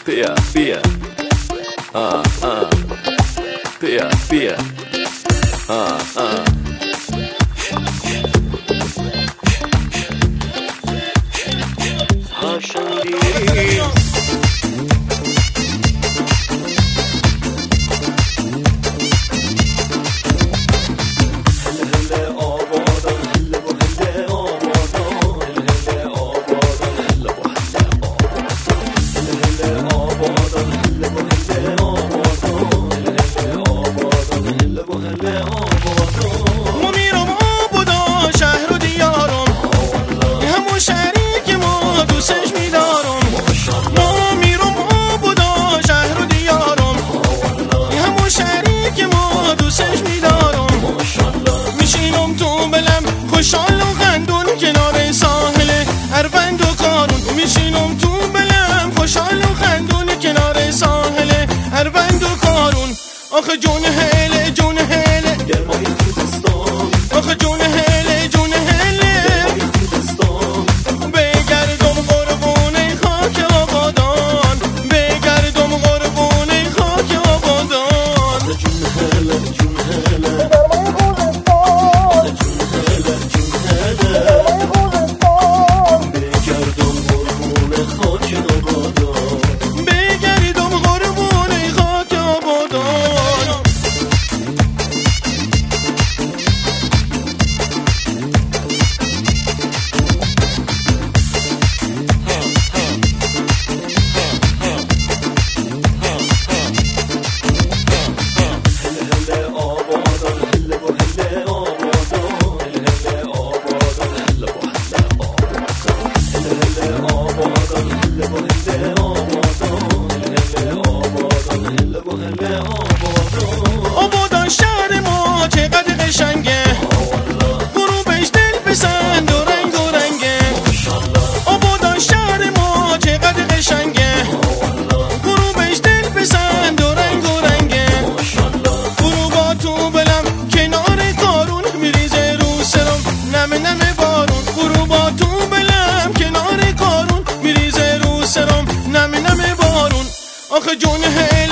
Pia, pia. Pia, pia. خوشحال و خندون کنار ساحل اروند و کارون میشینم تو بلم خوشحال و خندون کنار ساحل اروند و کارون آخه جون هله جون هله گرمای خوزستان آخه جون هله جون هله گرمای خوزستان بگردم قربونه خاک آبادان بگردم قربونه خاک آبادان جون هله جون هله آبادان شهر ما چقدر قشنگه غروبش دل پسند و رنگ و رنگه آبادان شهر ما چقدر قشنگه غروبش دل پسند و رنگ و رنگه غروبا تو بلم کنار کارون میریزه رو سرم نمه نمه بارون غروبا تو بلم کنار کارون میریزه رو سرم نمه نمه بارون آخه جون